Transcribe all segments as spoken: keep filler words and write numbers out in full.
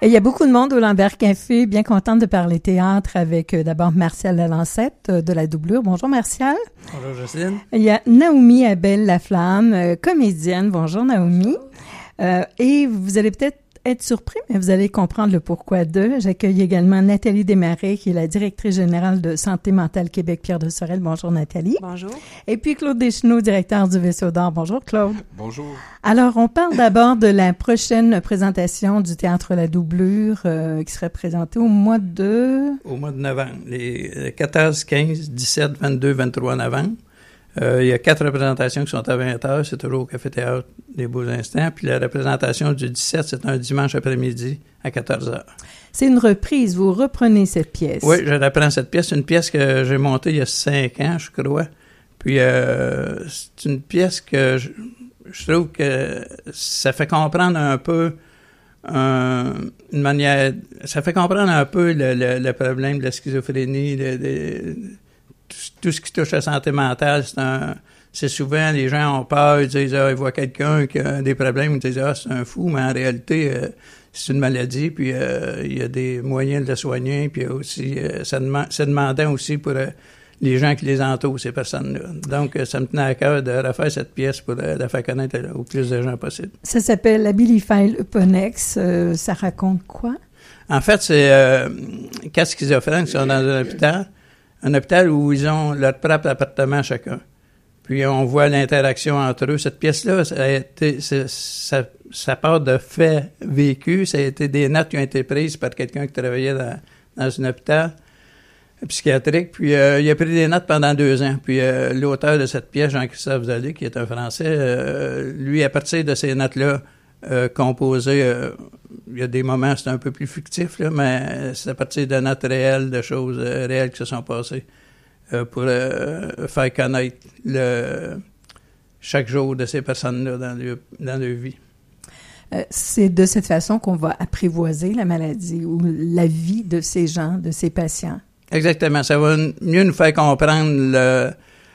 Il y a beaucoup de monde au Lambert Café, bien contente de parler théâtre avec euh, d'abord Martial Lalancette euh, de la Doublure. Bonjour Martial. Bonjour Jocelyne. Il y a Naomi Abel-Laflamme, euh, comédienne. Bonjour Naomi. Bonjour. Euh, et vous allez peut-être être surpris, mais vous allez comprendre le pourquoi d'eux. J'accueille également Nathalie Desmarais, qui est la directrice générale de Santé mentale Québec, Pierre de Sorel. Bonjour Nathalie. Bonjour. Et puis Claude Deschenaux, directeur du Vaisseau d'Or. Bonjour Claude. Bonjour. Alors, on parle d'abord de la prochaine présentation du Théâtre La Doublure euh, qui serait présentée au mois de... Au mois de novembre, les quatorze, quinze, dix-sept, vingt-deux, vingt-trois novembre. Euh, il y a quatre représentations qui sont à vingt heures, c'est toujours au Café-Théâtre des Beaux Instants. Puis la représentation du dix-sept, c'est un dimanche après-midi à quatorze heures. C'est une reprise, vous reprenez cette pièce. Oui, je reprends cette pièce. C'est une pièce que j'ai montée il y a cinq ans, je crois. Puis euh, c'est une pièce que je, je trouve que ça fait comprendre un peu un, une manière... Ça fait comprendre un peu le, le, le problème de la schizophrénie, le, le, tout, tout ce qui touche à la santé mentale. C'est un... C'est souvent, les gens ont peur, ils disent, ah, ils voient quelqu'un qui a des problèmes, ils disent, ah, c'est un fou, mais en réalité, euh, c'est une maladie, puis euh, il y a des moyens de le soigner, puis aussi, euh, ça demande, c'est demandant aussi pour euh, les gens qui les entourent, ces personnes-là. Donc, euh, ça me tenait à cœur de refaire cette pièce pour euh, la faire connaître au plus de gens possible. Ça s'appelle Abilify Euponex. Euh, ça raconte quoi? En fait, c'est euh, quatre schizophrènes qui sont dans un hôpital, un hôpital où ils ont leur propre appartement chacun. Puis on voit l'interaction entre eux. Cette pièce-là, ça a été, ça, ça part de faits vécus. Ça a été des notes qui ont été prises par quelqu'un qui travaillait dans, dans un hôpital psychiatrique. Puis euh, il a pris des notes pendant deux ans. Puis euh, l'auteur de cette pièce, Jean-Christophe Zolé, qui est un Français, euh, lui, à partir de ces notes-là, euh, composé, euh, il y a des moments, c'est un peu plus fictif, là, mais c'est à partir de notes réelles, de choses euh, réelles qui se sont passées. Euh, pour euh, faire connaître le, chaque jour de ces personnes-là dans leur, dans leur vie. Euh, c'est de cette façon qu'on va apprivoiser la maladie ou la vie de ces gens, de ces patients. Exactement. Ça va mieux nous faire comprendre le,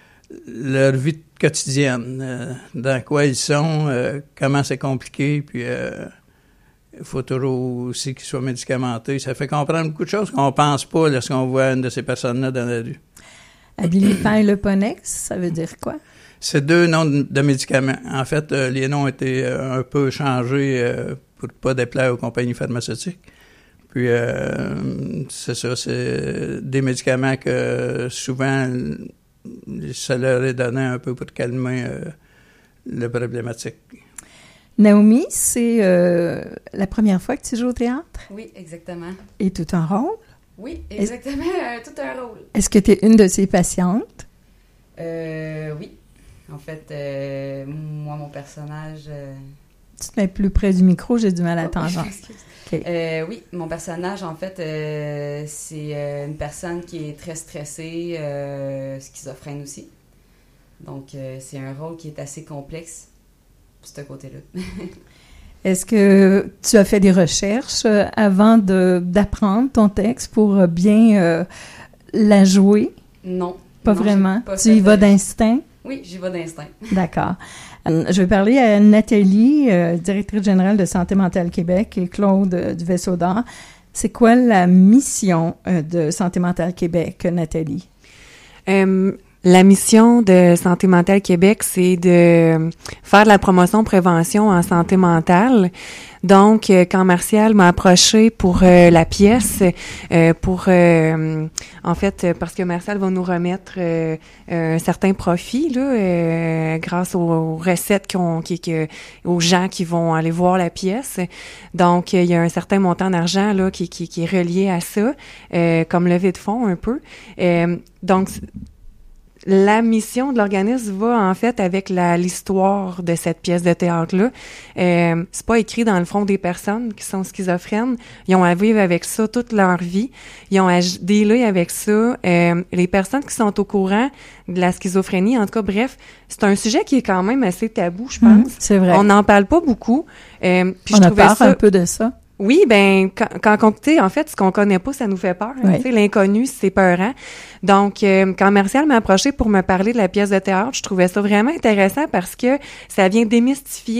leur vie quotidienne, euh, dans quoi ils sont, euh, comment c'est compliqué, puis euh, il faut toujours aussi qu'ils soient médicamentés. Ça fait comprendre beaucoup de choses qu'on ne pense pas lorsqu'on voit une de ces personnes-là dans la rue. Abilify Euponex, ça veut dire quoi? C'est deux noms de, de médicaments. En fait, euh, les noms ont été euh, un peu changés euh, pour ne pas déplaire aux compagnies pharmaceutiques. Puis, euh, c'est ça, c'est des médicaments que souvent, ça leur est donné un peu pour calmer euh, la problématique. Naomi, c'est euh, la première fois que tu joues au théâtre? Oui, exactement. Et tout un rôle? Oui, exactement, euh, tout un rôle. Est-ce que tu es une de ces patientes? Euh, oui. En fait, euh, moi, mon personnage... Euh... Tu te mets plus près du micro, j'ai du mal à oh, t'entendre. Okay. Euh, oui, mon personnage, en fait, euh, c'est euh, une personne qui est très stressée, euh, schizophrène aussi. Donc, euh, c'est un rôle qui est assez complexe, de ce côté-là. Est-ce que tu as fait des recherches euh, avant de, d'apprendre ton texte pour bien euh, la jouer? Non. Pas non, vraiment? Pas tu y vas d'instinct? Oui, j'y vais d'instinct. D'accord. Euh, je vais parler à Nathalie, euh, directrice générale de Santé mentale Québec, et Claude euh, du Vaisseau d'Or. C'est quoi la mission euh, de Santé mentale Québec, Nathalie? Euh, La mission de Santé mentale Québec, c'est de faire de la promotion prévention en santé mentale. Donc, quand Martial m'a approché pour euh, la pièce, euh, pour euh, en fait, parce que Martial va nous remettre euh, un certain profit là, euh, grâce aux, aux recettes qu'on, qui, qui, aux gens qui vont aller voir la pièce. Donc, il y a un certain montant d'argent là qui, qui, qui est relié à ça, euh, comme levée de fonds un peu. Euh, donc la mission de l'organisme va en fait avec la l'histoire de cette pièce de théâtre-là. Euh, c'est pas écrit dans le front des personnes qui sont schizophrènes. Ils ont à vivre avec ça toute leur vie. Ils ont à dealer avec ça. Euh, les personnes qui sont au courant de la schizophrénie, en tout cas, bref, c'est un sujet qui est quand même assez tabou, je pense. Mmh, c'est vrai. On n'en parle pas beaucoup. Euh, puis On je a trouvais peur ça... un peu de ça. Oui, ben quand, quand on, tu sais, en fait, ce qu'on connaît pas, ça nous fait peur. Oui. Tu sais, l'inconnu, c'est peurant. Donc, euh, quand Martial m'a approché pour me parler de la pièce de théâtre, je trouvais ça vraiment intéressant parce que ça vient démystifier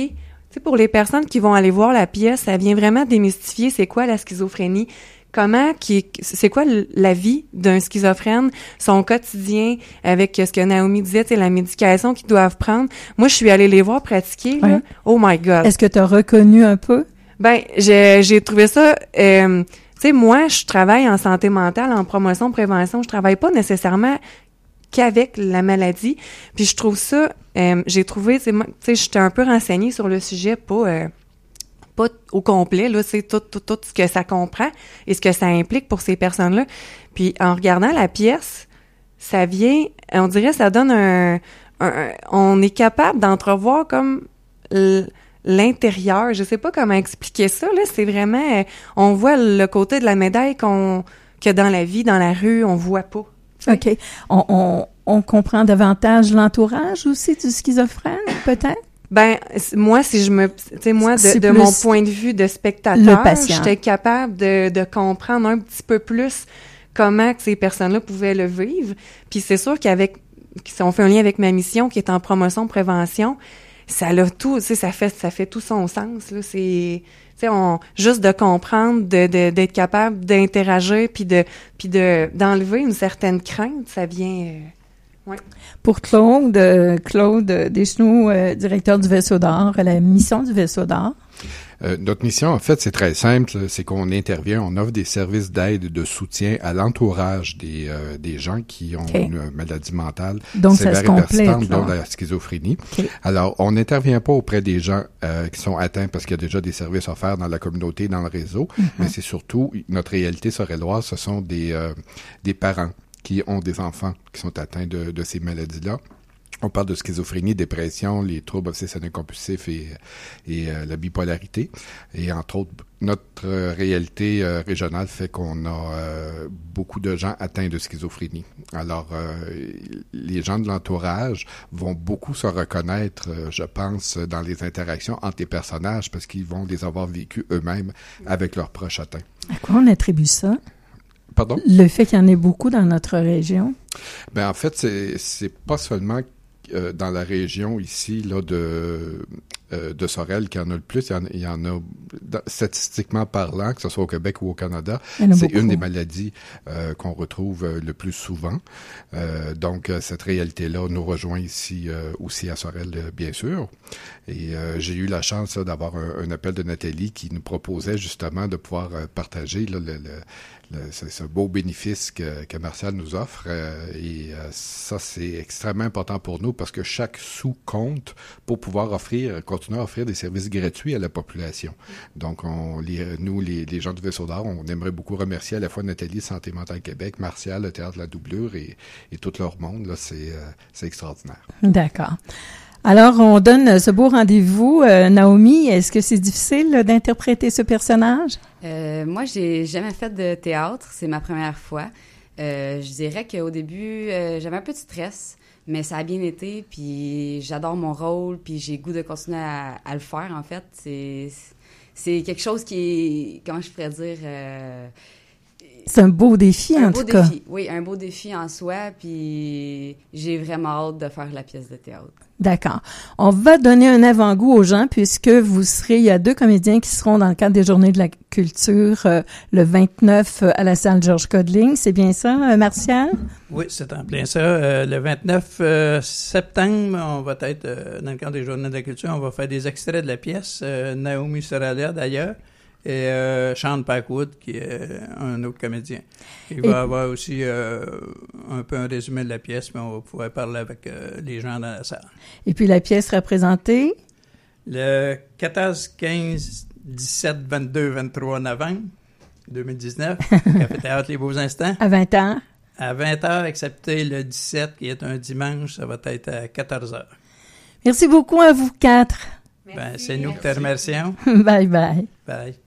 tu sais, pour les personnes qui vont aller voir la pièce, ça vient vraiment démystifier c'est quoi la schizophrénie, comment, qui, c'est quoi la vie d'un schizophrène, son quotidien avec ce que Naomi disait, tu sais, la médication qu'ils doivent prendre. Moi, je suis allée les voir pratiquer, là. Ouais. Oh my God! Est-ce que tu as reconnu un peu? Ben, j'ai, j'ai trouvé ça... Euh, tu sais, moi, je travaille en santé mentale, en promotion, prévention. Je travaille pas nécessairement qu'avec la maladie. Puis je trouve ça... Euh, j'ai trouvé... Tu sais, j'étais un peu renseignée sur le sujet, pas... Euh, pas au complet, là, c'est tout, tout, tout ce que ça comprend et ce que ça implique pour ces personnes-là. Puis en regardant la pièce, ça vient, on dirait, ça donne un, un, un on est capable d'entrevoir comme l'intérieur. Je sais pas comment expliquer ça, là. C'est vraiment, on voit le côté de la médaille qu'on, que dans la vie, dans la rue, on voit pas. T'sais. OK. On, on, on comprend davantage l'entourage aussi du schizophrène, peut-être? Ben, moi, si je me... Tu sais, moi, de, de mon point de vue de spectateur, j'étais capable de, de comprendre un petit peu plus comment que ces personnes-là pouvaient le vivre. Puis c'est sûr qu'avec... Si on fait un lien avec ma mission, qui est en promotion, prévention, ça l'a tout... Tu sais, ça fait, ça fait tout son sens, là. C'est... Tu sais, on... Juste de comprendre, de, de, d'être capable d'interagir, puis de, puis de, d'enlever une certaine crainte, ça vient... Euh, ouais. Pour Claude, euh, Claude Deschenaux, euh, directeur du Vaisseau d'Or, la mission du Vaisseau d'Or. Euh, notre mission, en fait, c'est très simple. C'est qu'on intervient, on offre des services d'aide et de soutien à l'entourage des euh, des gens qui ont okay. une maladie mentale donc, sévère ça se et persistante, complète, dont la schizophrénie. Okay. Alors, on n'intervient pas auprès des gens euh, qui sont atteints parce qu'il y a déjà des services offerts dans la communauté, dans le réseau, mm-hmm. mais c'est surtout, notre réalité sorelloise, ce sont des euh, des parents qui ont des enfants qui sont atteints de, de ces maladies-là. On parle de schizophrénie, dépression, les troubles obsessionnels compulsifs et, et euh, la bipolarité. Et entre autres, notre euh, réalité euh, régionale fait qu'on a euh, beaucoup de gens atteints de schizophrénie. Alors, euh, les gens de l'entourage vont beaucoup se reconnaître, euh, je pense, dans les interactions entre les personnages parce qu'ils vont les avoir vécus eux-mêmes avec leurs proches atteints. À quoi on attribue ça? Pardon? Le fait qu'il y en ait beaucoup dans notre région? Ben en fait, c'est c'est pas seulement euh, dans la région ici là de euh, de Sorel qu'il y en a le plus. Il y en, il y en a statistiquement parlant, que ce soit au Québec ou au Canada, c'est beaucoup. Une des maladies euh, qu'on retrouve euh, le plus souvent. Euh, donc euh, cette réalité-là nous rejoint ici euh, aussi à Sorel, euh, bien sûr. Et euh, j'ai eu la chance là, d'avoir un, un appel de Nathalie qui nous proposait justement de pouvoir euh, partager là, le, le Le, ce, ce beau bénéfice que, que Martial nous offre euh, et euh, ça, c'est extrêmement important pour nous parce que chaque sou compte pour pouvoir offrir, continuer à offrir des services gratuits à la population. Donc, on, les, nous, les, les gens du Vaisseau d'Or, on aimerait beaucoup remercier à la fois Nathalie, Santé mentale Québec, Martial, le Théâtre de la Doublure et, et tout leur monde. Là, c'est, euh, c'est extraordinaire. D'accord. Alors, on donne ce beau rendez-vous. Euh, Naomi, est-ce que c'est difficile là, d'interpréter ce personnage? Euh, moi, j'ai jamais fait de théâtre. C'est ma première fois. Euh, je dirais qu'au début, euh, j'avais un peu de stress, mais ça a bien été. Puis j'adore mon rôle, puis j'ai goût de continuer à, à le faire, en fait. C'est, c'est quelque chose qui est, comment je pourrais dire... Euh, c'est un beau défi, un en beau tout cas. Défi. Oui, un beau défi en soi, puis j'ai vraiment hâte de faire la pièce de théâtre. D'accord. On va donner un avant-goût aux gens puisque vous serez, il y a deux comédiens qui seront dans le cadre des Journées de la culture euh, le vingt-neuf euh, à la salle Georges Codling. C'est bien ça, euh, Martial? Oui, c'est en plein ça. Euh, le vingt-neuf euh, septembre, on va être euh, dans le cadre des Journées de la culture, on va faire des extraits de la pièce. Euh, Naomi sera là d'ailleurs. Et euh, Sean Packwood, qui est un autre comédien. Il va y avoir aussi euh, un peu un résumé de la pièce, mais on va pouvoir parler avec euh, les gens dans la salle. Et puis la pièce sera présentée? Le quatorze, quinze, dix-sept, vingt-deux, vingt-trois novembre deux mille dix-neuf, Café Théâtre Les Beaux Instants. À vingt heures? À vingt heures, excepté le dix-sept, qui est un dimanche, ça va être à quatorze heures. Merci beaucoup à vous quatre. Ben, c'est nous qui te remercions. Bye bye. Bye.